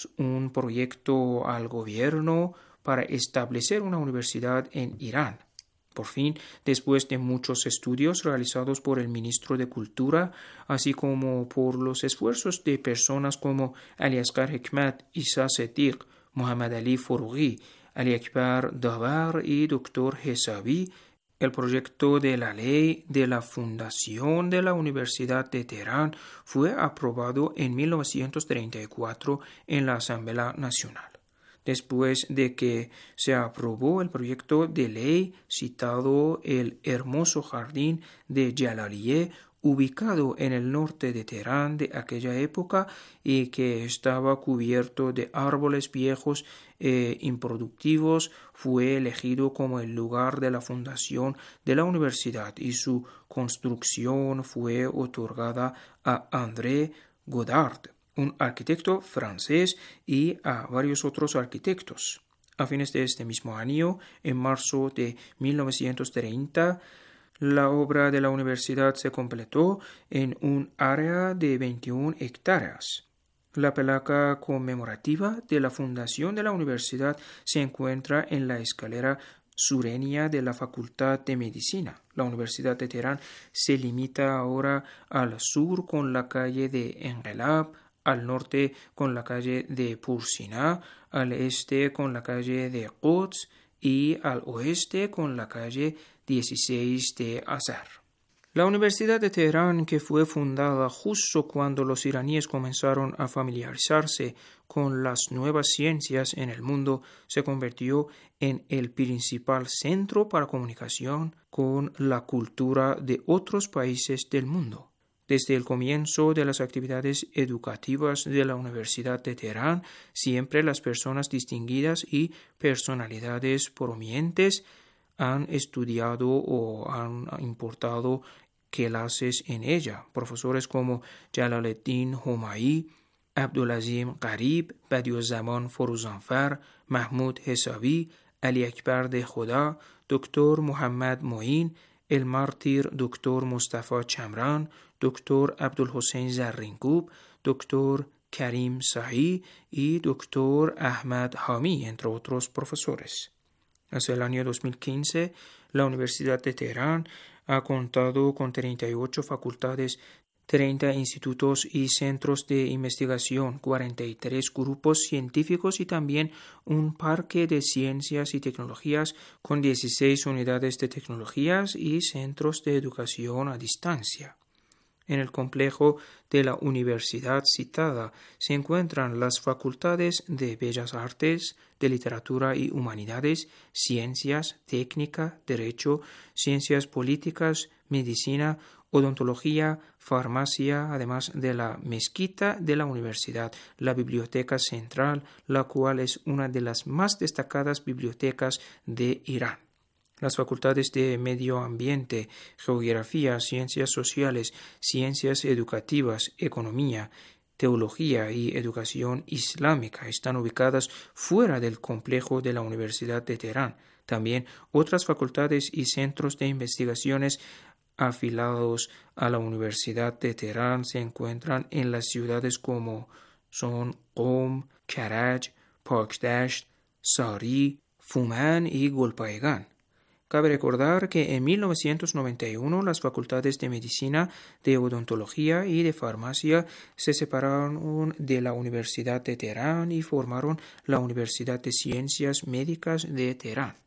Speaker 5: un proyecto al gobierno para establecer una universidad en Irán. Por fin, después de muchos estudios realizados por el ministro de Cultura, así como por los esfuerzos de personas como Ali Asghar Hekmat, Issa Setik, Muhammad Ali Forughi, Ali Akbar Davar y doctor Hesabi, el proyecto de la ley de la fundación de la Universidad de Teherán fue aprobado en mil novecientos treinta y cuatro en la Asamblea Nacional. Después de que se aprobó el proyecto de ley citado, el hermoso jardín de Jalalieh, ubicado en el norte de Teherán de aquella época y que estaba cubierto de árboles viejos e improductivos, fue elegido como el lugar de la fundación de la universidad y su construcción fue otorgada a André Godard, un arquitecto francés, y a varios otros arquitectos. A fines de este mismo año, en marzo de mil novecientos treinta, la obra de la universidad se completó en un área de veintiuna hectáreas. La placa conmemorativa de la fundación de la universidad se encuentra en la escalera sureña de la Facultad de Medicina. La Universidad de Teherán se limita ahora al sur con la calle de Engelab, al norte con la calle de Pursina, al este con la calle de Quds y al oeste con la calle dieciséis de Azar. La Universidad de Teherán, que fue fundada justo cuando los iraníes comenzaron a familiarizarse con las nuevas ciencias en el mundo, se convirtió en el principal centro para comunicación con la cultura de otros países del mundo. Desde el comienzo de las actividades educativas de la Universidad de Teherán, siempre las personas distinguidas y personalidades prominentes han estudiado o han importado clases en ella. Profesores como Jalaleddin Humayi, Abdulazim Qarib, Badiu'zzaman Foruzanfar, Mahmud Hesabi, Ali Akbar de Khuda, doctor Muhammad Moin, el mártir doctor Mustafa Chamran, doctor Abdul Hossein Zarrinkub, doctor Karim Sahi y doctor Ahmad Hami, entre otros profesores. Hacia el año dos mil quince, la Universidad de Teherán ha contado con treinta y ocho facultades, treinta institutos y centros de investigación, cuarenta y tres grupos científicos y también un parque de ciencias y tecnologías con dieciséis unidades de tecnologías y centros de educación a distancia. En el complejo de la universidad citada se encuentran las facultades de Bellas Artes, de Literatura y Humanidades, Ciencias, Técnica, Derecho, Ciencias Políticas, Medicina, Odontología, Farmacia, además de la mezquita de la universidad, la Biblioteca Central, la cual es una de las más destacadas bibliotecas de Irán. Las facultades de Medio Ambiente, Geografía, Ciencias Sociales, Ciencias Educativas, Economía, Teología y Educación Islámica están ubicadas fuera del complejo de la Universidad de Teherán. También otras facultades y centros de investigaciones afiliados a la Universidad de Teherán se encuentran en las ciudades como son Qom, Karaj, Pakdasht, Sari, Fuman y Golpayegan. Cabe recordar que en mil novecientos noventa y uno las facultades de Medicina, de Odontología y de Farmacia se separaron de la Universidad de Teherán y formaron la Universidad de Ciencias Médicas de Teherán.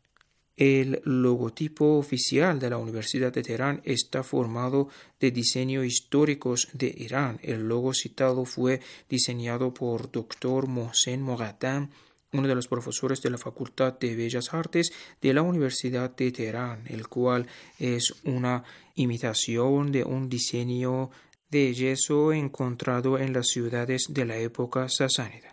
Speaker 5: El logotipo oficial de la Universidad de Teherán está formado de diseños históricos de Irán. El logo citado fue diseñado por doctor Mohsen Moghadam, uno de los profesores de la Facultad de Bellas Artes de la Universidad de Teherán, el cual es una imitación de un diseño de yeso encontrado en las ciudades de la época sasánida.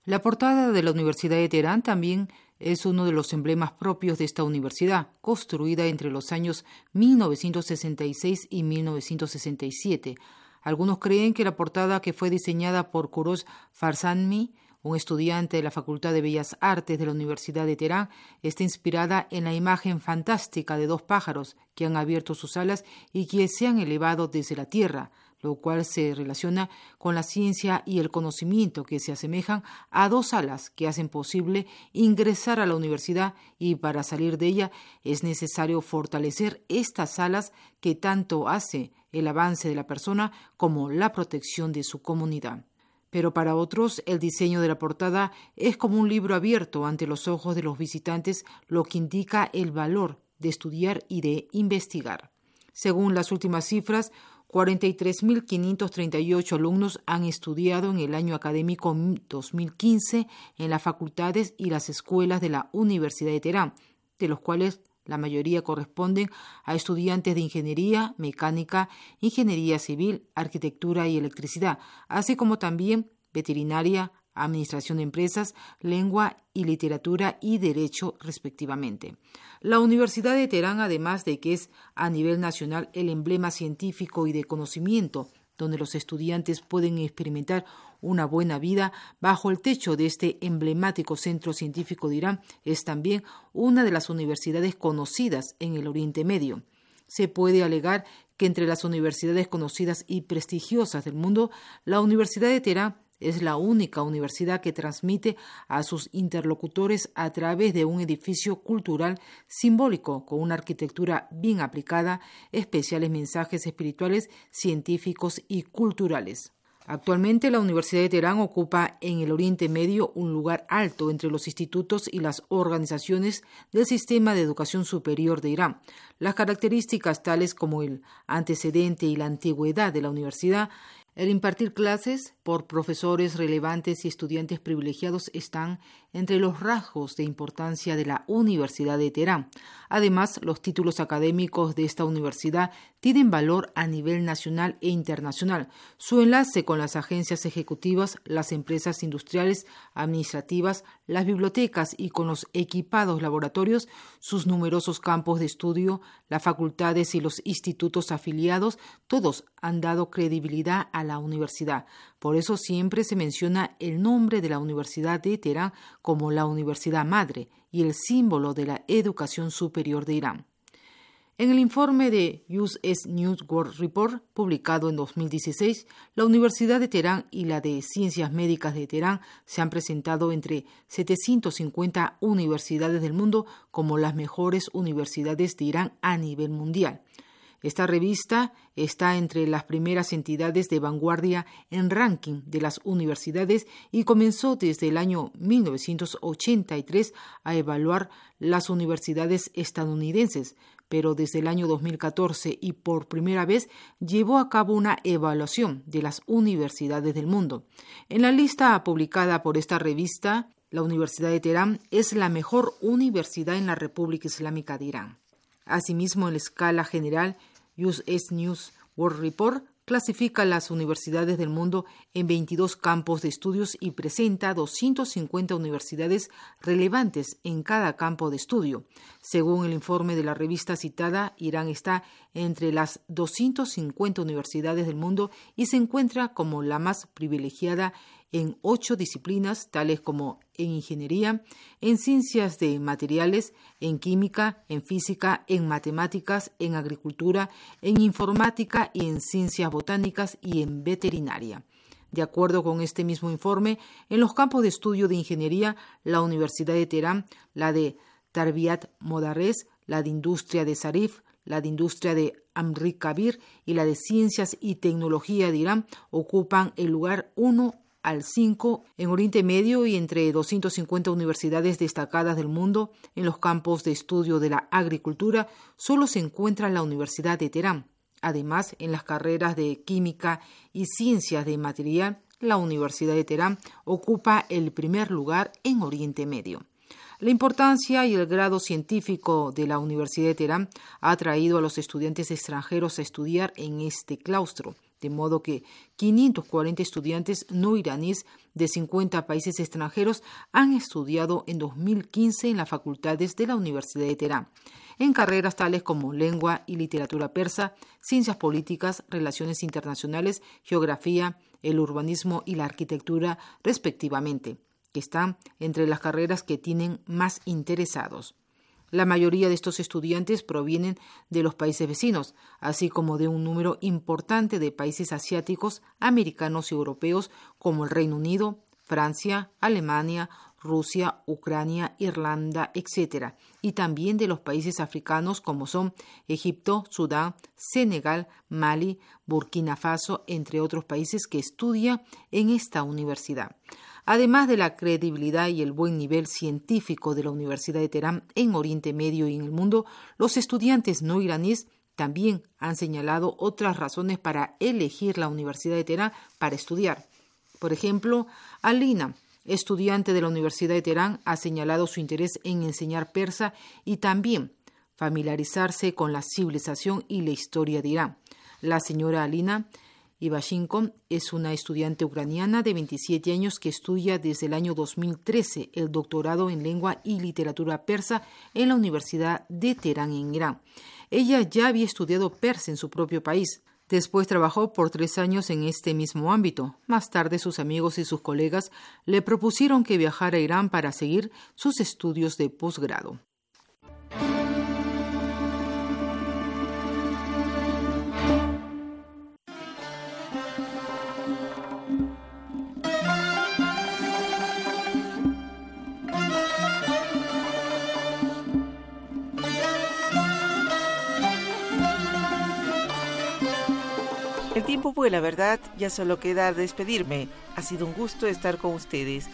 Speaker 16: La portada de la Universidad de Teherán también es uno de los emblemas propios de esta universidad, construida entre los años mil novecientos sesenta y seis y mil novecientos sesenta y siete. Algunos creen que la portada, que fue diseñada por Kourosh Farzanmi, un estudiante de la Facultad de Bellas Artes de la Universidad de Teherán, está inspirada en la imagen fantástica de dos pájaros que han abierto sus alas y que se han elevado desde la tierra, lo cual se relaciona con la ciencia y el conocimiento, que se asemejan a dos alas que hacen posible ingresar a la universidad, y para salir de ella es necesario fortalecer estas alas que tanto hace el avance de la persona como la protección de su comunidad. Pero para otros, el diseño de la portada es como un libro abierto ante los ojos de los visitantes, lo que indica el valor de estudiar y de investigar. Según las últimas cifras, cuarenta y tres mil quinientos treinta y ocho alumnos han estudiado en el año académico dos mil quince en las facultades y las escuelas de la Universidad de Teherán, de los cuales la mayoría corresponden a estudiantes de ingeniería, mecánica, ingeniería civil, arquitectura y electricidad, así como también veterinaria, administración de empresas, lengua y literatura y derecho, respectivamente. La Universidad de Teherán, además de que es a nivel nacional el emblema científico y de conocimiento, donde los estudiantes pueden experimentar una buena vida bajo el techo de este emblemático centro científico de Irán, es también una de las universidades conocidas en el Oriente Medio. Se puede alegar que entre las universidades conocidas y prestigiosas del mundo, la Universidad de Teherán es la única universidad que transmite a sus interlocutores a través de un edificio cultural simbólico con una arquitectura bien aplicada, especiales mensajes espirituales, científicos y culturales. Actualmente, la Universidad de Teherán ocupa en el Oriente Medio un lugar alto entre los institutos y las organizaciones del sistema de educación superior de Irán. Las características tales como el antecedente y la antigüedad de la universidad, el impartir clases por profesores relevantes y estudiantes privilegiados están entre los rasgos de importancia de la Universidad de Teherán. Además, los títulos académicos de esta universidad tienen valor a nivel nacional e internacional. Su enlace con las agencias ejecutivas, las empresas industriales, administrativas, las bibliotecas y con los equipados laboratorios, sus numerosos campos de estudio, las facultades y los institutos afiliados, todos han dado credibilidad a la universidad. Por eso siempre se menciona el nombre de la Universidad de Teherán como la Universidad Madre y el símbolo de la educación superior de Irán. En el informe de U S News World Report, publicado en dos mil dieciséis, la Universidad de Teherán y la de Ciencias Médicas de Teherán se han presentado entre setecientas cincuenta universidades del mundo como las mejores universidades de Irán a nivel mundial. Esta revista está entre las primeras entidades de vanguardia en ranking de las universidades y comenzó desde el año mil novecientos ochenta y tres a evaluar las universidades estadounidenses, pero desde el año dos mil catorce y por primera vez llevó a cabo una evaluación de las universidades del mundo. En la lista publicada por esta revista, la Universidad de Teherán es la mejor universidad en la República Islámica de Irán. Asimismo, en la escala general, U S News World Report clasifica las universidades del mundo en veintidós campos de estudios y presenta doscientas cincuenta universidades relevantes en cada campo de estudio. Según el informe de la revista citada, Irán está entre las doscientas cincuenta universidades del mundo y se encuentra como la más privilegiada en ocho disciplinas, tales como en ingeniería, en ciencias de materiales, en química, en física, en matemáticas, en agricultura, en informática y en ciencias botánicas y en veterinaria. De acuerdo con este mismo informe, en los campos de estudio de ingeniería, la Universidad de Teherán, la de Tarbiyat Modarres, la de Industria de Zarif, la de Industria de Amri Kabir y la de Ciencias y Tecnología de Irán ocupan el lugar uno al cinco en Oriente Medio y entre doscientas cincuenta universidades destacadas del mundo. En los campos de estudio de la agricultura solo se encuentra la Universidad de Teherán. Además, en las carreras de química y ciencias de material, la Universidad de Teherán ocupa el primer lugar en Oriente Medio. La importancia y el grado científico de la Universidad de Teherán ha atraído a los estudiantes extranjeros a estudiar en este claustro. de modo que quinientos cuarenta estudiantes no iraníes de cincuenta países extranjeros han estudiado en dos mil quince en las facultades de la Universidad de Teherán, en carreras tales como lengua y literatura persa, ciencias políticas, relaciones internacionales, geografía, el urbanismo y la arquitectura, respectivamente, que están entre las carreras que tienen más interesados. La mayoría de estos estudiantes provienen de los países vecinos, así como de un número importante de países asiáticos, americanos y europeos como el Reino Unido, Francia, Alemania, Rusia, Ucrania, Irlanda, etcétera, y también de los países africanos como son Egipto, Sudán, Senegal, Mali, Burkina Faso, entre otros países que estudian en esta universidad. Además de la credibilidad y el buen nivel científico de la Universidad de Teherán en Oriente Medio y en el mundo, los estudiantes no iraníes también han señalado otras razones para elegir la Universidad de Teherán para estudiar. Por ejemplo, Alina, estudiante de la Universidad de Teherán, ha señalado su interés en enseñar persa y también familiarizarse con la civilización y la historia de Irán. La señora Alina Ivashenko es una estudiante ucraniana de veintisiete años que estudia desde el año dos mil trece el doctorado en lengua y literatura persa en la Universidad de Teherán en Irán. Ella ya había estudiado persa en su propio país. Después trabajó por tres años en este mismo ámbito. Más tarde sus amigos y sus colegas le propusieron que viajara a Irán para seguir sus estudios de posgrado.
Speaker 4: El tiempo fue, la verdad, ya solo queda despedirme. Ha sido un gusto estar con ustedes.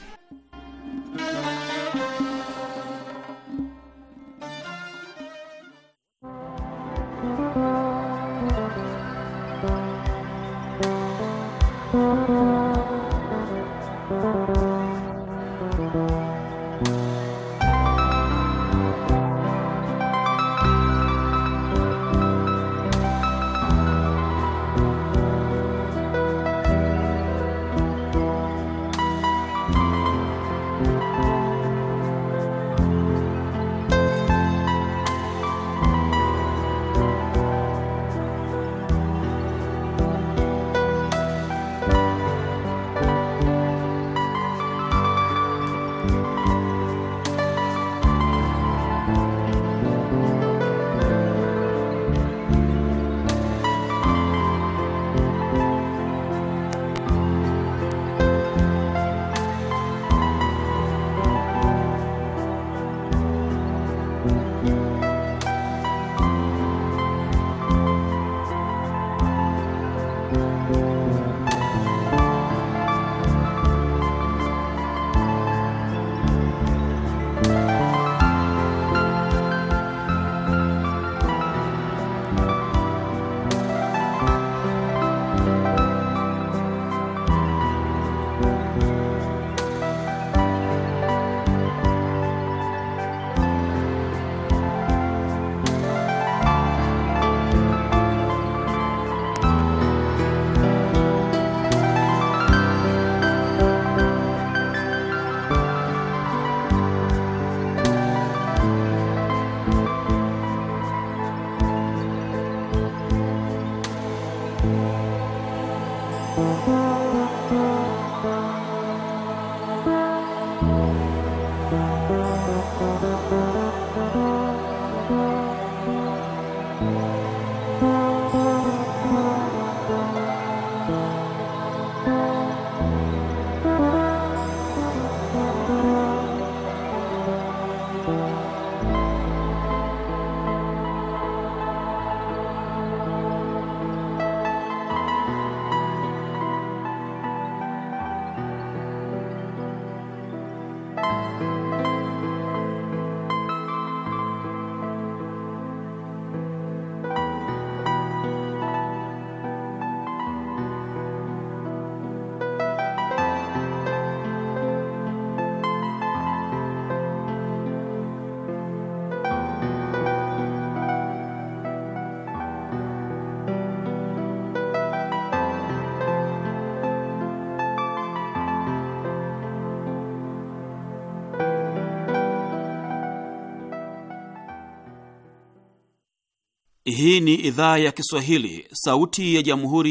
Speaker 17: Hii ni idhaa ya Kiswahili, sauti ya Jamhuri